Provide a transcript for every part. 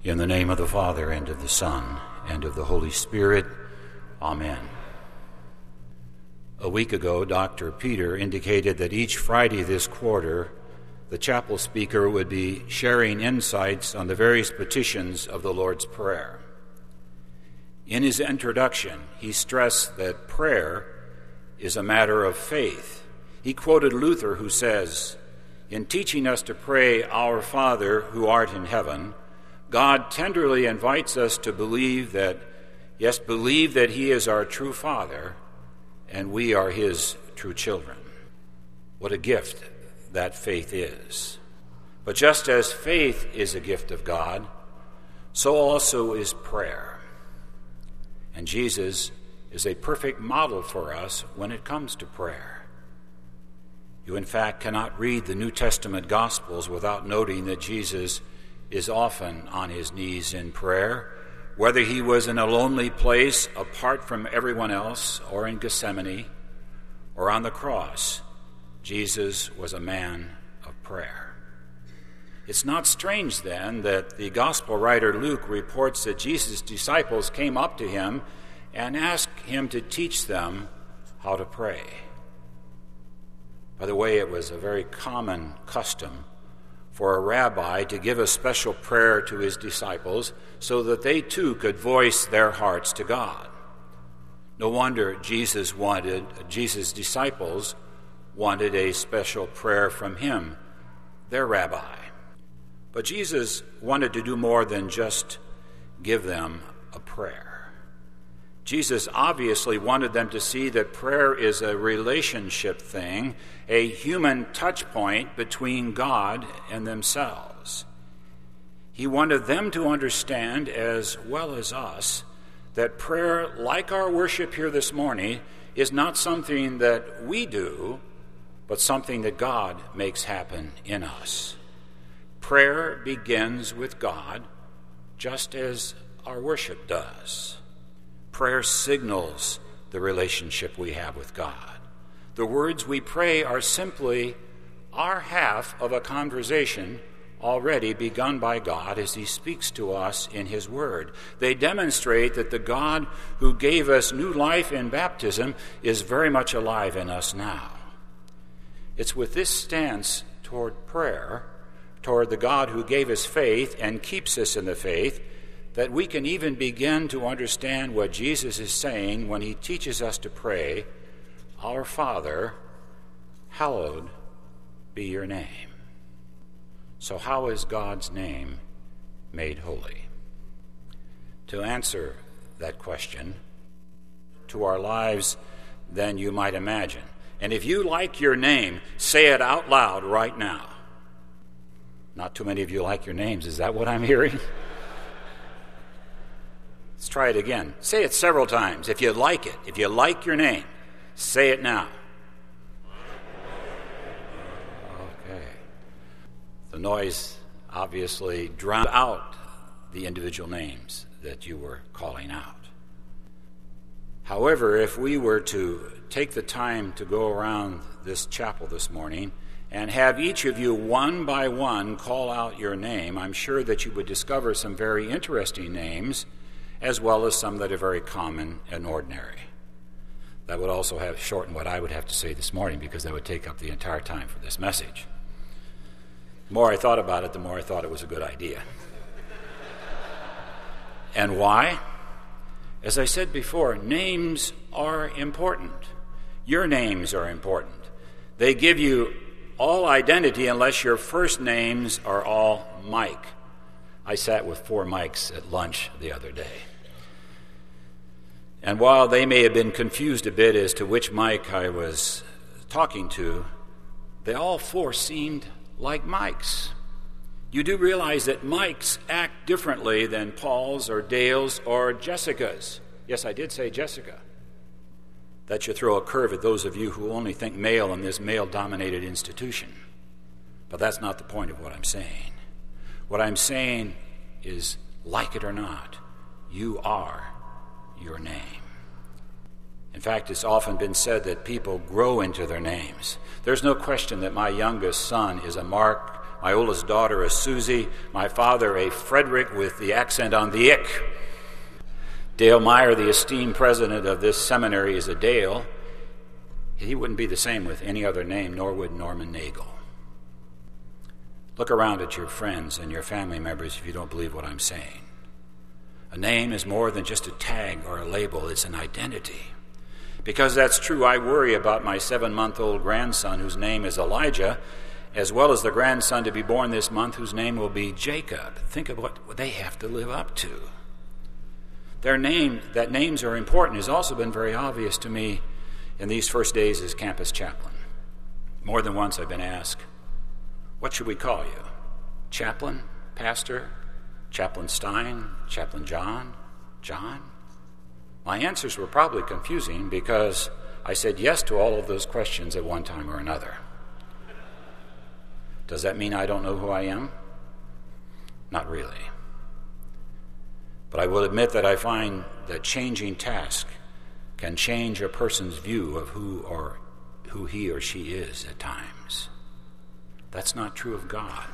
In the name of the Father, and of the Son, and of the Holy Spirit. Amen. A week ago, Dr. Peter indicated that each Friday this quarter, the chapel speaker would be sharing insights on the various petitions of the Lord's Prayer. In his introduction, he stressed that prayer is a matter of faith. He quoted Luther, who says, "In teaching us to pray, 'Our Father, who art in heaven,' God tenderly invites us to believe that he is our true Father, and we are his true children." What a gift that faith is. But just as faith is a gift of God, so also is prayer. And Jesus is a perfect model for us when it comes to prayer. You, in fact, cannot read the New Testament Gospels without noting that Jesus is often on his knees in prayer, whether he was in a lonely place apart from everyone else, or in Gethsemane, or on the cross. Jesus was a man of prayer. It's not strange, then, that the gospel writer Luke reports that Jesus' disciples came up to him and asked him to teach them how to pray. By the way, it was a very common custom for a rabbi to give a special prayer to his disciples so that they too could voice their hearts to God. No wonder Jesus' disciples wanted a special prayer from him, their rabbi. But Jesus wanted to do more than just give them a prayer. Jesus obviously wanted them to see that prayer is a relationship thing, a human touch point between God and themselves. He wanted them to understand, as well as us, that prayer, like our worship here this morning, is not something that we do, but something that God makes happen in us. Prayer begins with God, just as our worship does. Prayer signals the relationship we have with God. The words we pray are simply our half of a conversation already begun by God as he speaks to us in his word. They demonstrate that the God who gave us new life in baptism is very much alive in us now. It's with this stance toward prayer, toward the God who gave us faith and keeps us in the faith, that we can even begin to understand what Jesus is saying when he teaches us to pray, "Our Father, hallowed be your name." So how is God's name made holy? To answer that question, to our lives than you might imagine. And if you like your name, say it out loud right now. Not too many of you like your names. Is that what I'm hearing? Let's try it again. Say it several times if you like it. If you like your name, say it now. Okay. The noise obviously drowned out the individual names that you were calling out. However, if we were to take the time to go around this chapel this morning and have each of you one by one call out your name, I'm sure that you would discover some very interesting names, as well as some that are very common and ordinary. That would also have shortened what I would have to say this morning, because that would take up the entire time for this message. The more I thought about it, the more I thought it was a good idea. And why? As I said before, names are important. Your names are important. They give you all identity unless your first names are all Mike. I sat with 4 Mikes at lunch the other day. And while they may have been confused a bit as to which Mike I was talking to, they all 4 seemed like Mikes. You do realize that Mikes act differently than Paul's or Dale's or Jessica's. Yes, I did say Jessica. That should throw a curve at those of you who only think male in this male-dominated institution. But that's not the point of what I'm saying. What I'm saying is, like it or not, you are your name. In fact, it's often been said that people grow into their names. There's no question that my youngest son is a mark my oldest daughter a Susie, my father a Frederick with the accent on the ick. Dale Meyer, the esteemed president of this seminary, is a Dale. He wouldn't be the same with any other name, nor would Norman Nagel. Look around at your friends and your family members if you don't believe what I'm saying. A name is more than just a tag or a label, it's an identity. Because that's true, I worry about my 7-month-old grandson whose name is Elijah, as well as the grandson to be born this month whose name will be Jacob. Think of what they have to live up to. That names are important has also been very obvious to me in these first days as campus chaplain. More than once I've been asked, what should we call you? Chaplain? Pastor? Chaplain Stein? Chaplain John? John? My answers were probably confusing because I said yes to all of those questions at one time or another. Does that mean I don't know who I am? Not really. But I will admit that I find that changing task can change a person's view of who he or she is at times. That's not true of God.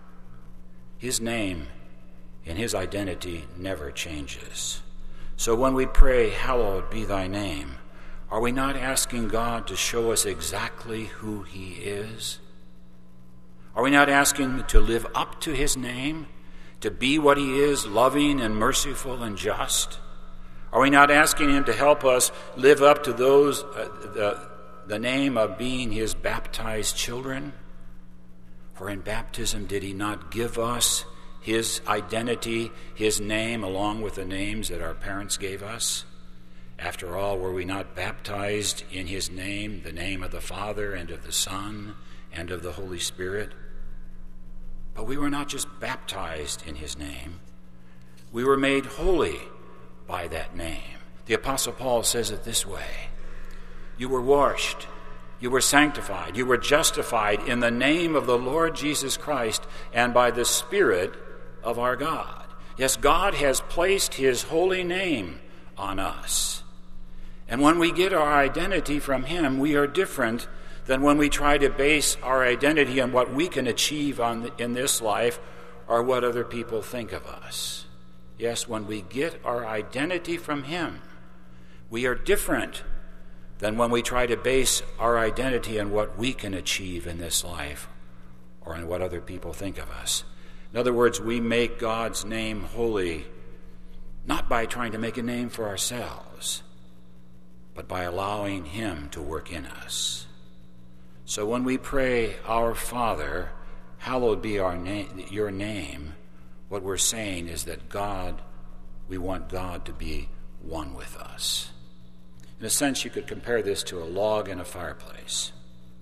His name and his identity never changes. So when we pray, hallowed be thy name, are we not asking God to show us exactly who he is? Are we not asking him to live up to his name, to be what he is, loving and merciful and just? Are we not asking him to help us live up to the name of being his baptized children? For in baptism did he not give us his identity, his name, along with the names that our parents gave us? After all, were we not baptized in his name, the name of the Father and of the Son and of the Holy Spirit? But we were not just baptized in his name. We were made holy by that name. The Apostle Paul says it this way: you were washed, you were sanctified, you were justified in the name of the Lord Jesus Christ and by the Spirit of our God. Yes, God has placed his holy name on us. And when we get our identity from him, we are different than when we try to base our identity on what we can achieve in this life or what other people think of us. Yes, when we get our identity from him, we are different than when we try to base our identity on what we can achieve in this life or on what other people think of us. In other words, we make God's name holy not by trying to make a name for ourselves, but by allowing him to work in us. So when we pray, Our Father, hallowed be your name, what we're saying is that we want God to be one with us. In a sense, you could compare this to a log in a fireplace.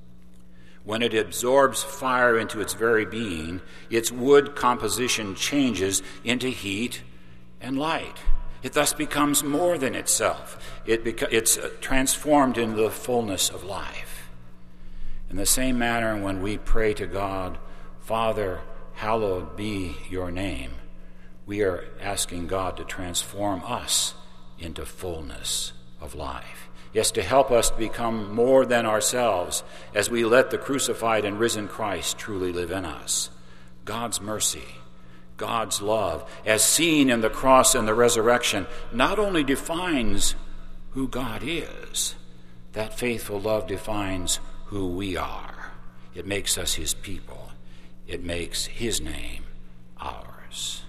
When it absorbs fire into its very being, its wood composition changes into heat and light. It thus becomes more than itself. It's transformed into the fullness of life. In the same manner, when we pray to God, Father, hallowed be your name, we are asking God to transform us into fullness of life. Yes, to help us to become more than ourselves as we let the crucified and risen Christ truly live in us. God's mercy, God's love, as seen in the cross and the resurrection, not only defines who God is, that faithful love defines who we are. It makes us his people. It makes his name ours.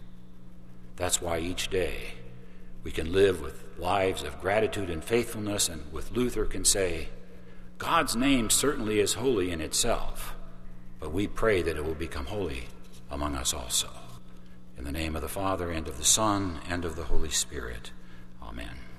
That's why each day we can live with lives of gratitude and faithfulness, and with Luther can say, God's name certainly is holy in itself, but we pray that it will become holy among us also. In the name of the Father, and of the Son, and of the Holy Spirit. Amen.